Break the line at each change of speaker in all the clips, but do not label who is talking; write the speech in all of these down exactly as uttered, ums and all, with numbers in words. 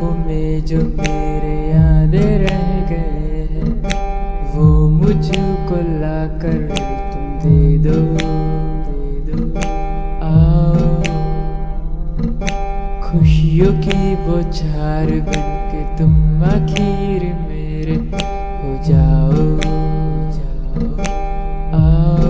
जुल्फों में जो मेरे यादें रह गए हैं, वो मुझको लाकर तुम दे दो, दे दो। आओ खुशियों की बौछार बनके तुम आखिर मेरे हो जाओ, जाओ। आओ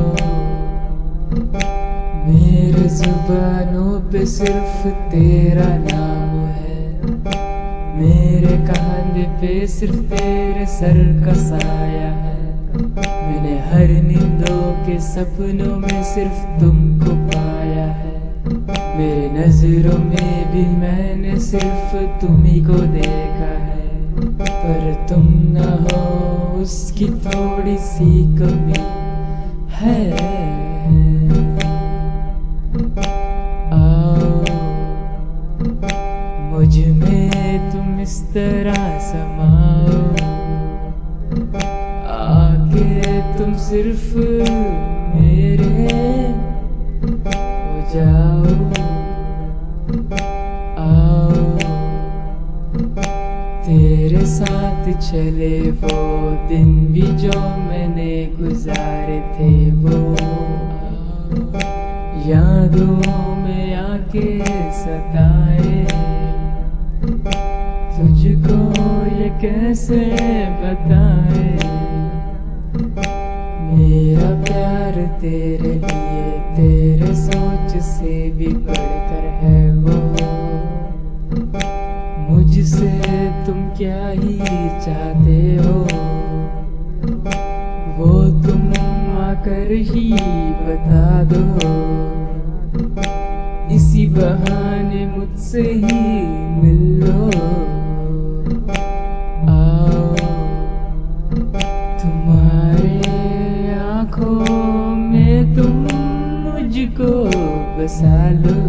मेरे जुबानों पे सिर्फ तेरा नाम है, मेरे कांधे पे सिर्फ तेरे सर का साया है। मैंने हर नींदों के सपनों में सिर्फ तुमको पाया है, मेरे नजरों में भी मैंने सिर्फ तुम्ही को देखा है। पर तुम ना हो उसकी थोड़ी सी कमी है। आओ मुझ में तुम इस तरह समाओ, आके तुम सिर्फ मेरे हो जाओ। आओ तेरे साथ चले वो दिन भी जो मैंने गुजारे थे, वो यादों में आके सताए। तुझको ये कैसे बताए, मेरा प्यार तेरे लिए तेरे सोच से भी बढ़कर है वो। मुझसे तुम क्या ही चाहते हो, वो तुम आकर ही बता दो। इसी बहाने मुझसे ही मिल लो। आओ तुम्हारे आँखों में तुम मुझको बसा लो।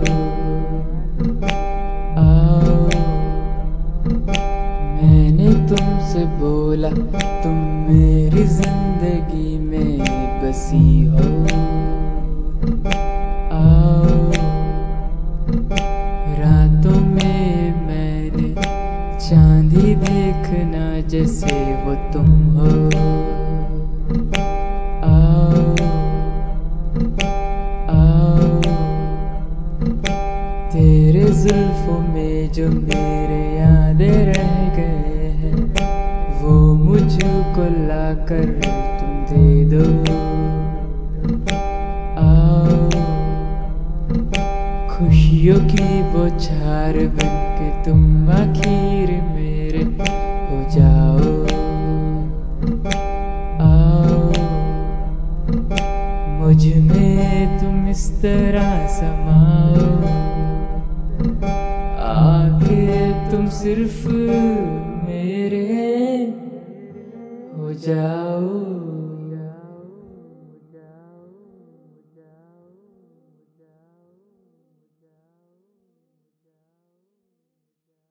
आओ मैंने तुमसे बोला तुम मेरी जिंदगी में बसी हो। आओ रातों में मैंने चांदी देखना जैसे वो तुम हो। आओ आओ तेरे जुल्फों में जो मेरे यादें रह गए हैं, वो मुझको लाकर तुम दे दो। आओ खुशियों की बौछार बनके तुम आखिर मेरे हो जाओ। आओ मुझ में तुम इस तरह समाओ, आके तुम सिर्फ मेरे हो जाओ।